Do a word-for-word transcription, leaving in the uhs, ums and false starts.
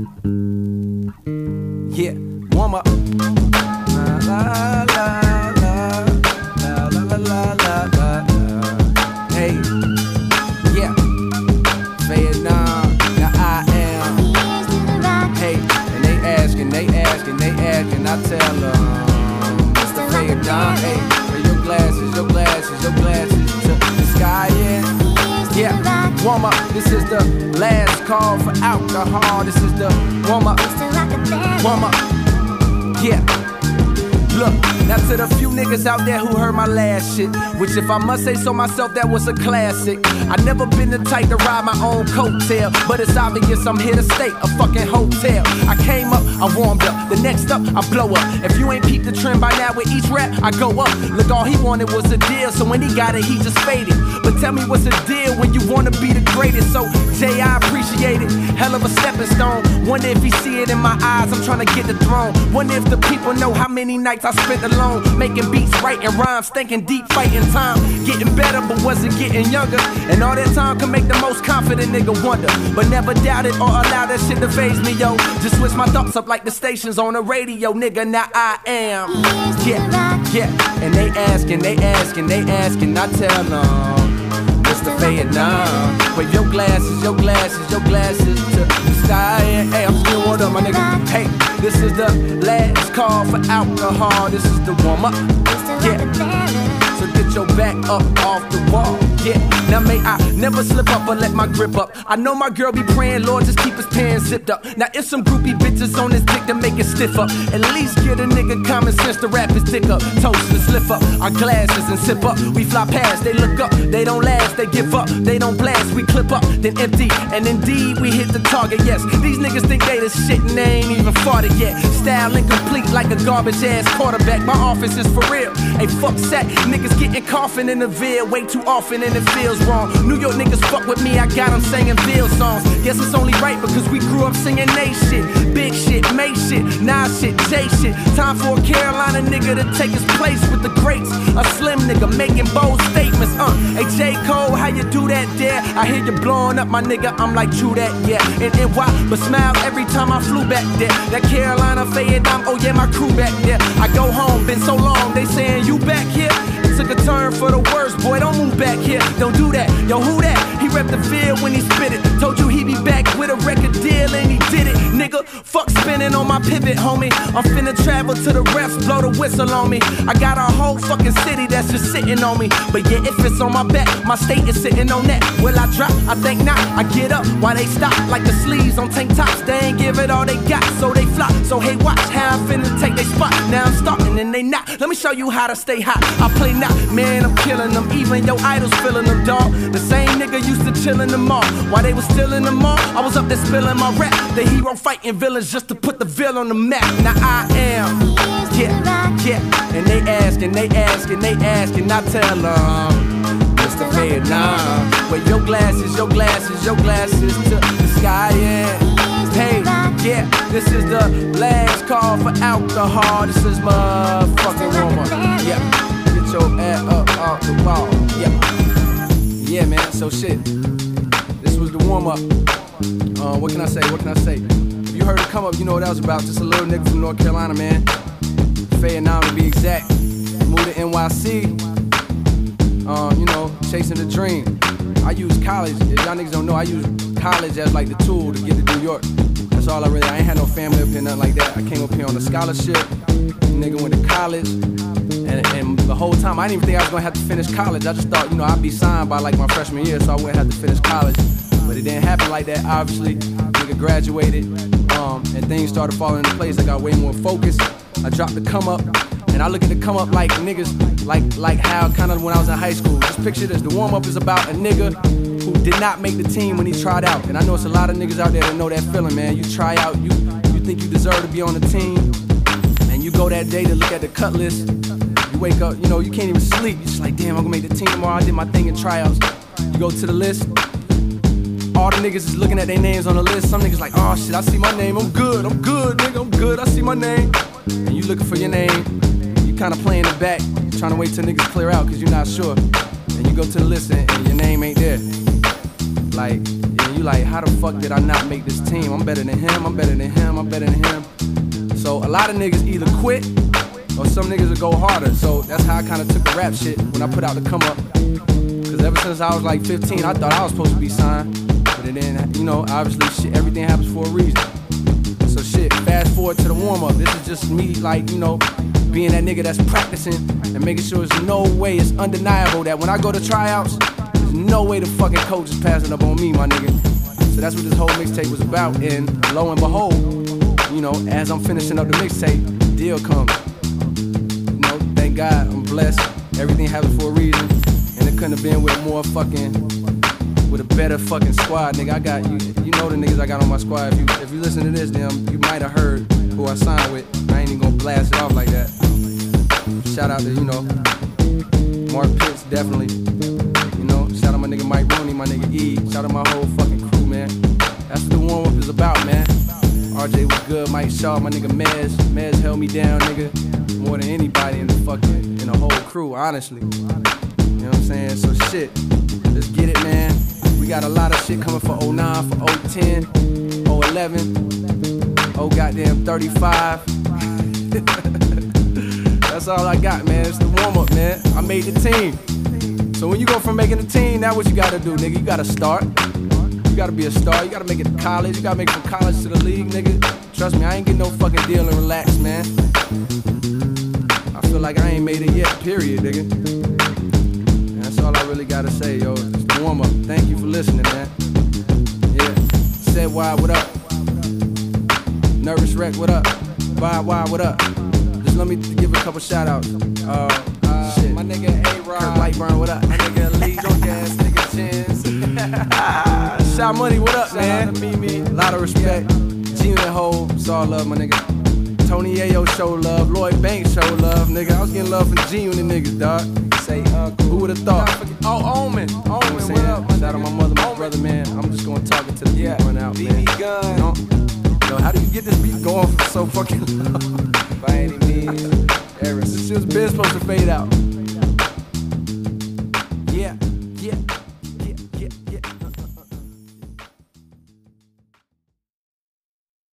Yeah, warm up. La la la la la la la la la. Hey, yeah, Vietnam. Now I am. Hey, and they asking, they asking, they asking. I tell them, Mister Vietnam. Hey, wear your glasses, your glasses, your glasses to the sky. Yeah. Yeah, warm up. This is the last call for alcohol. This is the warm up. Warm up. Yeah. Look, now to the few niggas out there who heard my last shit, which if I must say so myself, that was a classic. I never been the type to ride my own coattail, but it's obvious I'm here to stay, a fucking hotel. I came up, I warmed up, the next up, I blow up. If you ain't peeped the trend by now with each rap, I go up. Look, all he wanted was a deal, so when he got it, he just faded. But tell me what's the deal when you wanna be the greatest? So, Jay, I appreciate it, hell of a stepping stone. Wonder if he see it in my eyes, I'm trying to get the throne. Wonder if the people know how many nights I spent alone, making beats, writing rhymes, thinking deep, fighting time. Getting better, but wasn't getting younger. And all that time can make the most confident nigga wonder. But never doubted or allowed that shit to faze me, yo. Just switch my thoughts up like the stations on the radio, nigga. Now I am. Yeah, yeah. And they asking, they asking, they asking. I tell them, Mister Vietnam, wave your glasses, your glasses, your glasses to the sky. Hey, I'm still warmed up, my nigga. Hey, this is the last call for alcohol. This is the warm up. Yeah. So get your back up off the wall. Yeah. Now may I never slip up or let my grip up. I know my girl be praying, Lord, just keep his pants zipped up. Now if some groupie bitches on his dick to make it stiff up, at least get a nigga common sense to wrap his dick up. Toast and slip up our glasses and sip up. We fly past, they look up, they don't last, they give up, they don't blast. We clip up, then empty, and indeed we hit the target. Yes, these niggas think they the shit and they ain't even farted yet. Style incomplete like a garbage ass quarterback. My office is for real. Hey, fuck set, niggas getting coughing in the veil way too often and it feels wrong. New York niggas fuck with me, I got them singing Ville songs. Guess it's only right because we grew up singing they shit. Big shit, May shit, Nas shit, J shit. Time for a Carolina nigga to take his place with the greats. A slim nigga making bold statements. Uh, hey J. Cole, how you do that there? I hear you blowing up, my nigga, I'm like true that, yeah. And N Y, but smile every time I flew back there. That Carolina Vietnam, oh yeah, my crew back there. I go home, been so long, they saying you back here? It took a turn for the worst, boy, don't move back here. Don't do that, yo, who that? He repped the field when he spit it. Told you he be back with a record deal and he did it. Nigga, fuck spinning on my pivot, homie. I'm finna travel to the refs, blow the whistle on me. I got a whole fucking city that's just sitting on me. But yeah, if it's on my back, my state is sitting on that. Will I drop? I think not. I get up while they stop like the sleeves on tank tops. They ain't give it all they got, so they flop. So hey, watch how I'm finna take they spot. Now I'm starting and they not. Let me show you how to stay hot. I play not, man, I'm killing them. Even your idols feeling them, dog. The same nigga used to chill in the mall. While they was still in the mall, I was up there spilling my rap. The hero fighting villains just to put the Ville on the map. Now I am. Yeah, yeah. And they asking, they asking, they asking. I tell them, Mister Vietnam, wear your glasses, your glasses, your glasses to the sky, yeah. Hey, yeah, this is the last call for alcohol. This is motherfucking warm up. Yeah, get your ass up off the wall. Yeah, yeah, man. So shit, this was the warm up. Uh, what can I say? What can I say? If you heard it come up, you know what that was about. Just a little nigga from North Carolina, man. Vietnam to be exact. Moved to N Y C. Um, you know, chasing the dream. I use college. If y'all niggas don't know, I use college as like the tool to get to New York. That's all I really. I ain't had no family up here, nothing like that. I came up here on a scholarship. Nigga went to college, and, and the whole time I didn't even think I was gonna have to finish college. I just thought, you know, I'd be signed by like my freshman year, so I wouldn't have to finish college. But it didn't happen like that. Obviously, nigga graduated, um, and things started falling into place. I got way more focused. I dropped the come up, and I look at the come up like niggas, like like how kind of when I was in high school. Just picture this: the warm up is about a nigga who did not make the team when he tried out. And I know it's a lot of niggas out there that know that feeling, man. You try out, you you think you deserve to be on the team, and you go that day to look at the cut list. You wake up, you know, you can't even sleep. You're just like, damn, I'm gonna make the team tomorrow. I did my thing in tryouts. You go to the list. All the niggas is looking at their names on the list. Some niggas like, oh shit, I see my name. I'm good, I'm good, nigga, I'm good. I see my name. And you looking for your name. You kind of playing the back, trying to wait till niggas clear out because you're not sure. And you go to the list and, and your name ain't there. Like, yeah, you you like, how the fuck did I not make this team? I'm better than him, I'm better than him, I'm better than him. So a lot of niggas either quit or some niggas will go harder. So that's how I kind of took the rap shit when I put out the come up. Cause ever since I was like fifteen, I thought I was supposed to be signed. But then, you know, obviously shit, everything happens for a reason. So shit, fast forward to the warm up. This is just me, like, you know, being that nigga that's practicing and making sure there's no way, it's undeniable that when I go to tryouts, there's no way the fucking coach is passing up on me, my nigga. So that's what this whole mixtape was about. And lo and behold, you know, as I'm finishing up the mixtape, the deal comes. You know, thank God, I'm blessed. Everything happens for a reason. And it couldn't have been with a more fucking, with a better fucking squad, nigga. I got, you you know the niggas I got on my squad. If you, if you listen to this, then you might have heard who I signed with. I ain't even gonna blast it off like that. Shout out to, you know, Mark Pitts, definitely. You know, shout out my nigga Mike Rooney, my nigga E. Shout out my whole fucking crew, man. That's what the warm up is about, man. R J was good, Mike Shaw, my nigga Mez. Mez held me down, nigga, more than anybody in the fucking, in the whole crew, honestly. You know what I'm saying? So shit, let's get it, man. We got a lot of shit coming for oh nine, for oh ten, oh eleven, oh goddamn thirty-five. That's all I got, man. It's the warm up, man. I made the team. So when you go from making the team, that's what you gotta do, nigga. You gotta start. You gotta be a star. You gotta make it to college. You gotta make it from college to the league, nigga. Trust me, I ain't getting no fucking deal and relax, man. I feel like I ain't made it yet, period, nigga. And that's all I really gotta say, yo. It's the warm up. Thank you for listening, man. Yeah. Said why, what up? Nervous Wreck, what up? Bye, why, what up? Just let me give a couple shout outs. Uh, uh, shit. My nigga A-Rod. Kurt Lightburn, what up? My nigga Lee, drunk ass nigga Chins. Shout Money, what up, shout man? Out to Mimi. A lot of respect. Yeah. G Unit Ho, saw love, my nigga. Tony Ayo show love. Lloyd Banks show love, nigga. I was getting love from G Unit niggas, dog. Say, uh, who would've thought? Oh, Omen. Omen, what up? Shout out my mother, my brother, man. I'm just gonna talk it to the yeah. beat run out, man. Gun. You know? Yo, how do you get this beat going for so fucking long? By any means. This shit's been supposed to fade out.